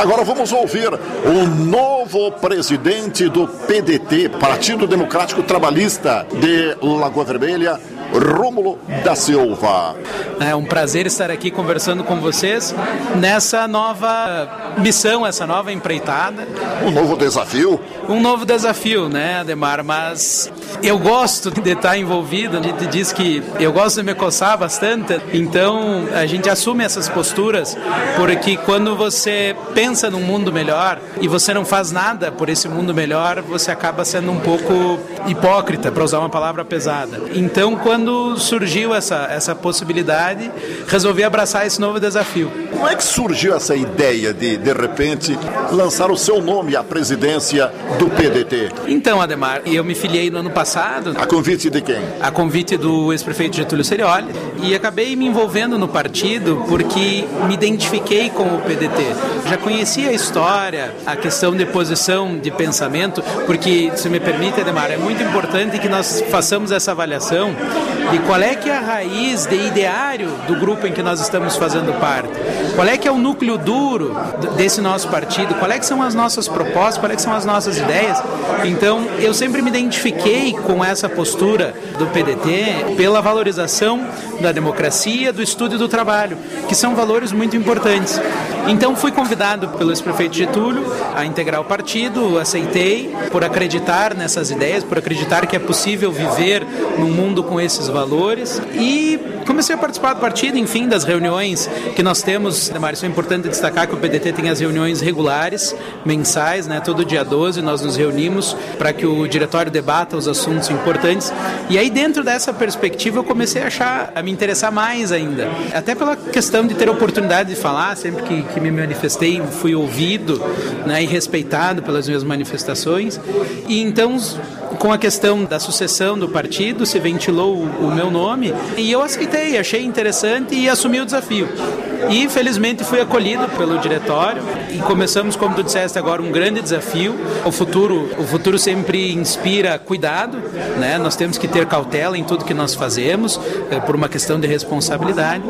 Agora vamos ouvir o novo presidente do PDT, Partido Democrático Trabalhista de Lagoa Vermelha, Rômulo da Silva. É um prazer estar aqui conversando com vocês nessa nova missão, essa nova empreitada. Um novo desafio? Um novo desafio, né, Ademar? Mas eu gosto de estar envolvido. A gente diz que eu gosto de me coçar bastante, então a gente assume essas posturas, porque quando você pensa num mundo melhor e você não faz nada por esse mundo melhor, você acaba sendo um pouco hipócrita, para usar uma palavra pesada. Então, quando surgiu essa possibilidade, resolvi abraçar esse novo desafio. Como é que surgiu essa ideia de repente, lançar o seu nome à presidência do PDT? Então, Ademar, eu me filiei no ano passado. A convite de quem? A convite do ex-prefeito Getúlio Cerioli, e acabei me envolvendo no partido porque me identifiquei com o PDT. Já conhecia a história, a questão de posição, de pensamento, porque, se me permite, Ademar, é muito importante que nós façamos essa avaliação de qual é que é a raiz de ideário do grupo em que nós estamos fazendo parte. Qual é que é o núcleo duro desse nosso partido? Qual é que são as nossas propostas? Qual é que são as nossas ideias? Então, eu sempre me identifiquei com essa postura do PDT pela valorização da democracia, do estudo e do trabalho, que são valores muito importantes. Então, fui convidado pelo ex-prefeito Getúlio a integrar o partido, aceitei, por acreditar nessas ideias, por acreditar que é possível viver num mundo com esses valores, e comecei a participar do partido, enfim, das reuniões que nós temos. Ademar, isso é importante destacar que o PDT tem as reuniões regulares, mensais, né? Todo dia 12 nós nos reunimos para que o diretório debata os assuntos importantes, e aí dentro dessa perspectiva eu comecei a me interessar mais ainda, até pela questão de ter oportunidade de falar. Sempre que me manifestei, fui ouvido, né, e respeitado pelas minhas manifestações, e então, com a questão da sucessão do partido, se ventilou o meu nome, e eu aceitei, achei interessante e assumi o desafio. E felizmente fui acolhido pelo diretório e começamos, como tu disseste agora, um grande desafio. O futuro sempre inspira cuidado, né? Nós temos que ter cautela em tudo que nós fazemos, por uma questão de responsabilidade,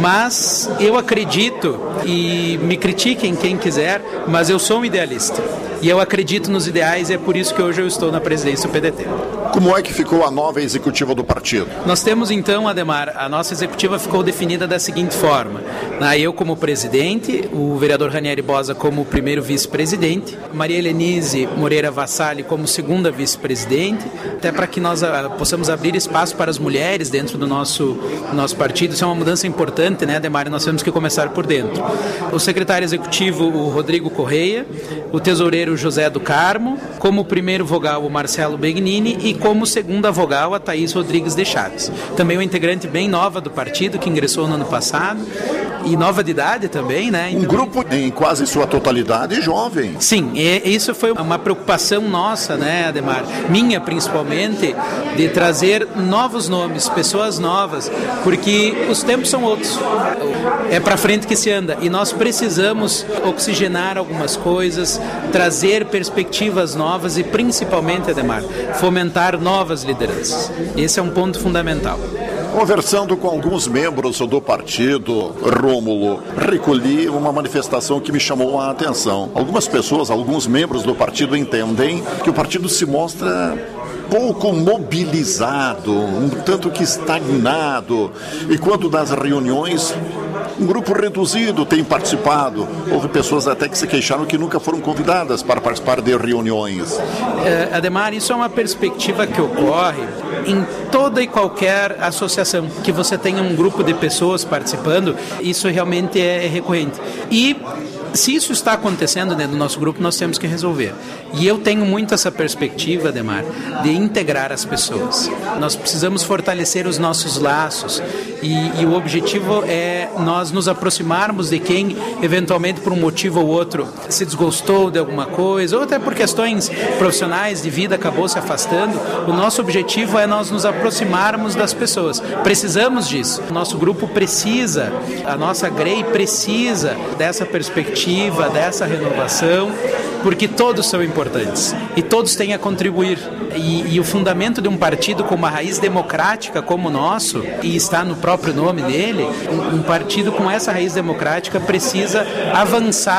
mas eu acredito, e me critiquem quem quiser, mas eu sou um idealista e eu acredito nos ideais, e é por isso que hoje eu estou na presidência do PDT. Como é que ficou a nova executiva do partido? Nós temos então, Ademar, a nossa executiva ficou definida da seguinte forma: eu como presidente, o vereador Ranieri Bosa como primeiro vice-presidente, Maria Helenise Moreira Vassalli como segunda vice-presidente, até para que nós possamos abrir espaço para as mulheres dentro do nosso partido. Isso é uma mudança importante, né, Ademar? Nós temos que começar por dentro. O secretário executivo, o Rodrigo Correia, o tesoureiro José do Carmo, como primeiro vogal o Marcelo Begnini, e como segunda vogal a Thaís Rodrigues de Chaves. Também uma integrante bem nova do partido, que ingressou no ano passado, e nova de idade também, né? Então, um grupo em quase sua totalidade jovem. Sim, isso foi uma preocupação nossa, né, Ademar? Minha, principalmente, de trazer novos nomes, pessoas novas, porque os tempos são outros. É para frente que se anda, e nós precisamos oxigenar algumas coisas, trazer perspectivas novas e, principalmente, Ademar, fomentar novas lideranças. Esse é um ponto fundamental. Conversando com alguns membros do partido, Rômulo, recolhi uma manifestação que me chamou a atenção. Algumas pessoas, alguns membros do partido entendem que o partido se mostra pouco mobilizado, um tanto que estagnado, e quando das reuniões, um grupo reduzido tem participado. Houve pessoas até que se queixaram que nunca foram convidadas para participar de reuniões. Ademar, isso é uma perspectiva que ocorre em toda e qualquer associação, que você tenha um grupo de pessoas participando. Isso realmente é recorrente. E se isso está acontecendo dentro do nosso grupo, nós temos que resolver. E eu tenho muito essa perspectiva, Ademar, de integrar as pessoas. Nós precisamos fortalecer os nossos laços, e o objetivo é nós nos aproximarmos de quem, eventualmente, por um motivo ou outro, se desgostou de alguma coisa, ou até por questões profissionais de vida acabou se afastando. O nosso objetivo é nós nos aproximarmos das pessoas. Precisamos disso. O nosso grupo precisa, a nossa GREI precisa dessa perspectiva, dessa renovação, porque todos são importantes e todos têm a contribuir. E o fundamento de um partido com uma raiz democrática como o nosso, e está no próprio nome dele, um partido com essa raiz democrática precisa avançar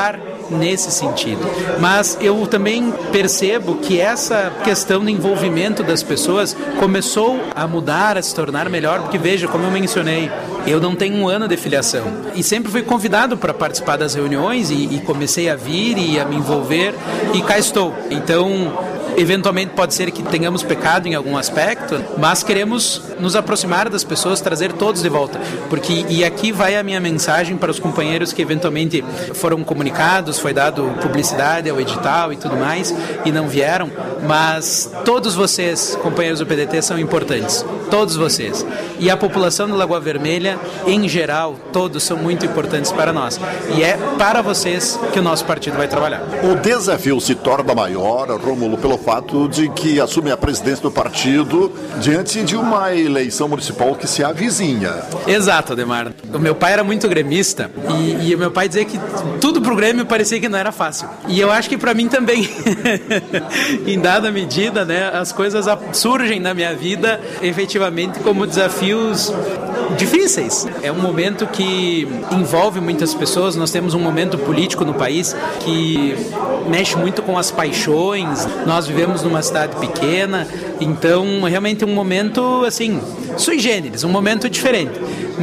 nesse sentido. Mas eu também percebo que essa questão do envolvimento das pessoas começou a mudar, a se tornar melhor, porque veja, como eu mencionei, eu não tenho um ano de filiação e sempre fui convidado para participar das reuniões e comecei a vir e a me envolver e cá estou. Então, eventualmente pode ser que tenhamos pecado em algum aspecto, mas queremos nos aproximar das pessoas, trazer todos de volta, porque, e aqui vai a minha mensagem para os companheiros que eventualmente foram comunicados, foi dado publicidade ao edital e tudo mais, e não vieram, mas todos vocês, companheiros do PDT, são importantes, todos vocês, e a população de Lagoa Vermelha, em geral, todos são muito importantes para nós, e é para vocês que o nosso partido vai trabalhar. O desafio se torna maior, Rômulo, pelo fato de que assume a presidência do partido diante de uma eleição municipal que se avizinha. Exato, Ademar. O meu pai era muito gremista e o meu pai dizia que tudo pro Grêmio parecia que não era fácil. E eu acho que para mim também, em dada medida, né, as coisas surgem na minha vida efetivamente como desafios difíceis. É um momento que envolve muitas pessoas, nós temos um momento político no país que mexe muito com as paixões, nós vivemos numa cidade pequena, então realmente é um momento assim, sui generis, um momento diferente,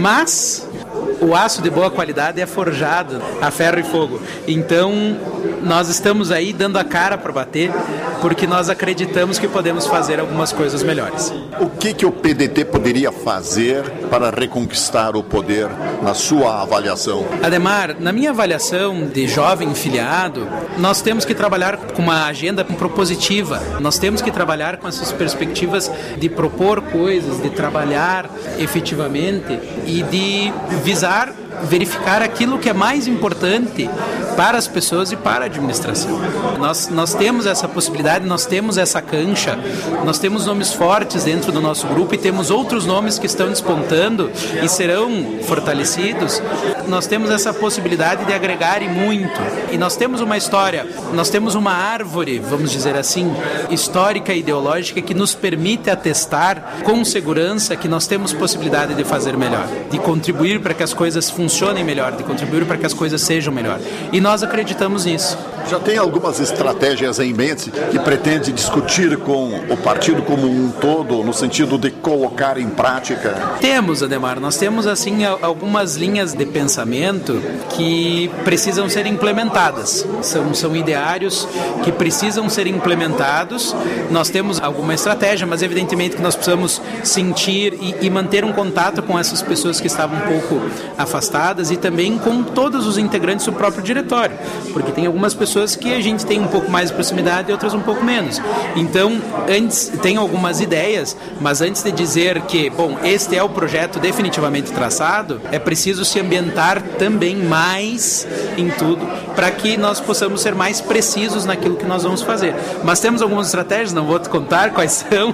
mas o aço de boa qualidade é forjado a ferro e fogo, então nós estamos aí dando a cara para bater, porque nós acreditamos que podemos fazer algumas coisas melhores. O que o PDT poderia fazer para reconquistar o poder na sua avaliação? Ademar, na minha avaliação de jovem filiado, nós temos que trabalhar com uma agenda propositiva, nós temos que trabalhar com essas perspectivas de propor coisas, de trabalhar efetivamente e de visar verificar aquilo que é mais importante para as pessoas e para a administração. Nós temos essa possibilidade, nós temos essa cancha, nós temos nomes fortes dentro do nosso grupo e temos outros nomes que estão despontando e serão fortalecidos. Nós temos essa possibilidade de agregar e muito. E nós temos uma história, nós temos uma árvore, vamos dizer assim, histórica e ideológica que nos permite atestar com segurança que nós temos possibilidade de fazer melhor, de contribuir para que as coisas funcionem melhor, de contribuir para que as coisas sejam melhor. E nós acreditamos nisso. Já tem algumas estratégias em mente que pretende discutir com o partido como um todo, no sentido de colocar em prática? Temos, Ademar, nós temos assim algumas linhas de pensamento que precisam ser implementadas. São ideários que precisam ser implementados. Nós temos alguma estratégia, mas evidentemente que nós precisamos sentir e manter um contato com essas pessoas que estavam um pouco afastadas e também com todos os integrantes do próprio diretório, porque tem algumas pessoas que a gente tem um pouco mais de proximidade e outras um pouco menos. Então, antes tem algumas ideias, mas antes de dizer que, bom, este é o projeto definitivamente traçado, é preciso se ambientar também mais em tudo para que nós possamos ser mais precisos naquilo que nós vamos fazer. Mas temos algumas estratégias, não vou te contar quais são,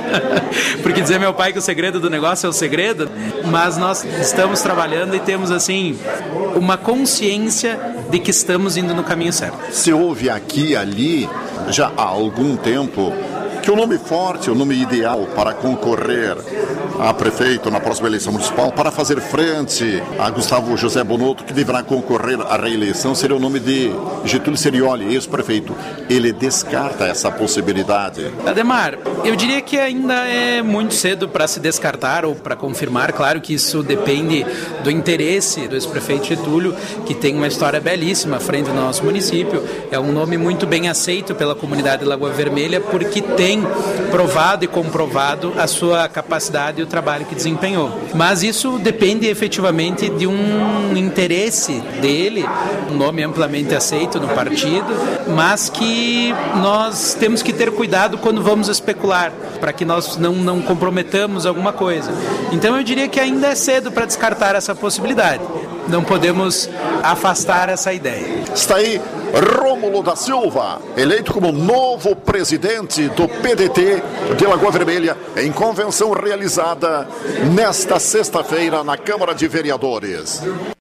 porque dizer meu pai que o segredo do negócio é o segredo, mas nós estamos trabalhando e temos assim uma consciência de que estamos indo no caminho certo. Se ouve aqui e ali, já há algum tempo, que o nome forte, o nome ideal para concorrer a prefeito na próxima eleição municipal, para fazer frente a Gustavo José Bonotto, que deverá concorrer à reeleição, seria o nome de Getúlio Serioli, ex-prefeito. Ele descarta essa possibilidade. Ademar, eu diria que ainda é muito cedo para se descartar ou para confirmar. Claro que isso depende do interesse do ex-prefeito Getúlio, que tem uma história belíssima à frente do nosso município. É um nome muito bem aceito pela comunidade de Lagoa Vermelha, porque tem provado e comprovado a sua capacidade e o trabalho que desempenhou. Mas isso depende efetivamente de um interesse dele, um nome amplamente aceito no partido, mas que nós temos que ter cuidado quando vamos especular, para que nós não comprometamos alguma coisa. Então eu diria que ainda é cedo para descartar essa possibilidade. Não podemos afastar essa ideia. Está aí Rômulo da Silva, eleito como novo presidente do PDT de Lagoa Vermelha, em convenção realizada nesta sexta-feira na Câmara de Vereadores.